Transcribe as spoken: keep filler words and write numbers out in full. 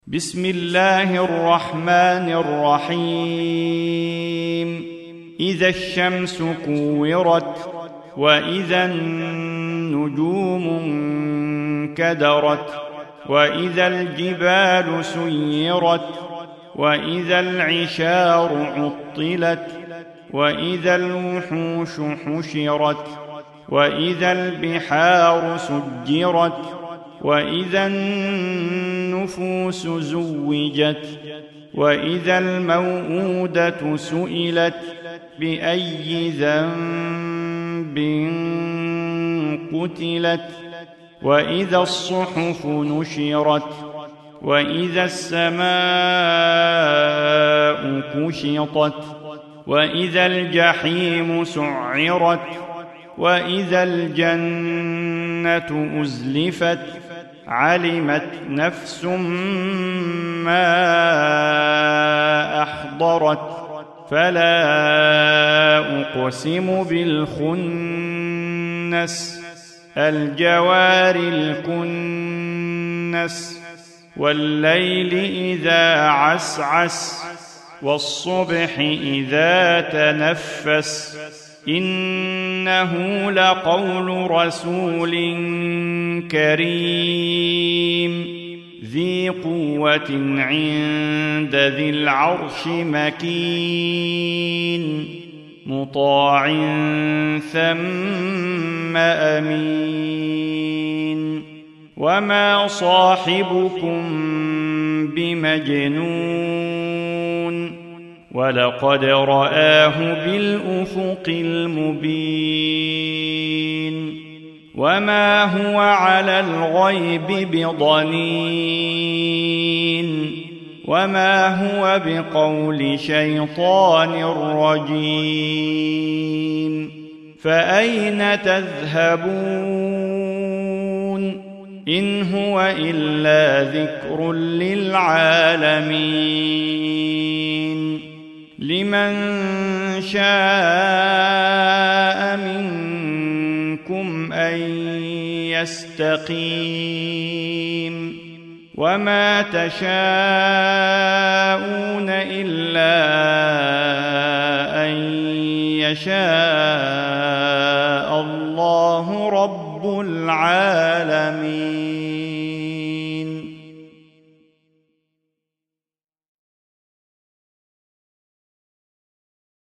بسم الله الرحمن الرحيم إذا الشمس كورت وإذا النجوم انكدرت وإذا الجبال سيرت وإذا العشار عطلت وإذا الوحوش حشرت وإذا البحار سجرت وإذا النفوس زوجت وإذا الموءودة سئلت بأي ذنب قتلت وإذا الصحف نشرت وإذا السماء كشطت وإذا الجحيم سعرت وإذا الجنة أزلفت علمت نفس ما أحضرت فلا أقسم بالخنس الجوار الكنس والليل إذا عسعس والصبح إذا تنفس إنه لقول رسول كريم ذي قوة عند ذي العرش مكين مطاع ثم أمين وما صاحبكم بمجنون ولقد رآه بالأفق المبين وما هو على الغيب بضنين وما هو بقول شيطان رجيم فأين تذهبون إن هو إلا ذكر للعالمين لمن شاء منكم أن يستقيم وما تشاءون إلا أن يشاء